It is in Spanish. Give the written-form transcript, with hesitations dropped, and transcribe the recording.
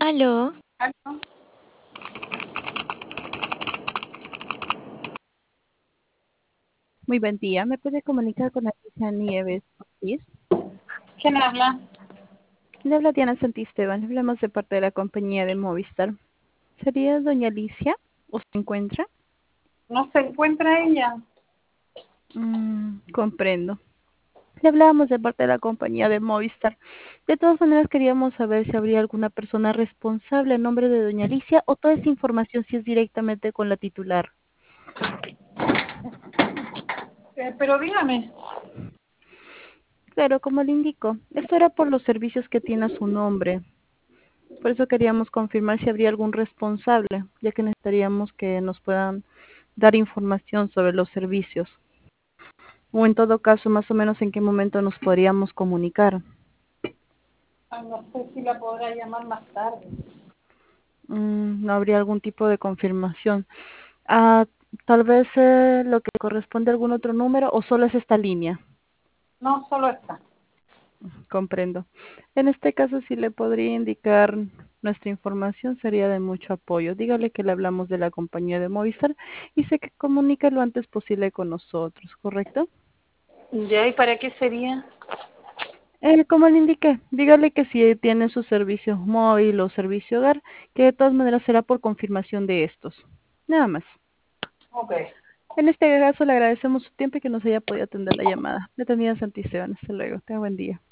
Aló, Aló. Muy buen día. ¿Me puede comunicar con Alicia Nieves Ortiz? ¿Quién habla? Le habla Diana Santisteban. Hablamos de parte de la compañía de Movistar. ¿Sería doña Alicia o se encuentra? No se encuentra ella. Comprendo. Le hablábamos de parte de la compañía de Movistar. De todas maneras, queríamos saber si habría alguna persona responsable en nombre de doña Alicia o toda esa información si es directamente con la titular. Pero dígame. Claro, como le indico, esto era por los servicios que tiene a su nombre. Por eso queríamos confirmar si habría algún responsable, ya que necesitaríamos que nos puedan dar información sobre los servicios. O en todo caso, más o menos en qué momento nos podríamos comunicar. No sé si la podrá llamar más tarde. No habría algún tipo de confirmación. Ah, tal vez lo que corresponde a algún otro número o solo es esta línea. No, solo está. Comprendo. En este caso, si le podría indicar nuestra información, sería de mucho apoyo. Dígale que le hablamos de la compañía de Movistar y se que comunique lo antes posible con nosotros, ¿correcto? ¿Ya? ¿Y para qué sería? Como le indiqué, dígale que si tiene su servicio móvil o servicio hogar, que de todas maneras será por confirmación de estos. Nada más. Ok. En este caso, le agradecemos su tiempo y que nos haya podido atender la llamada. Detenida Santisteban. Hasta luego. Tenga buen día.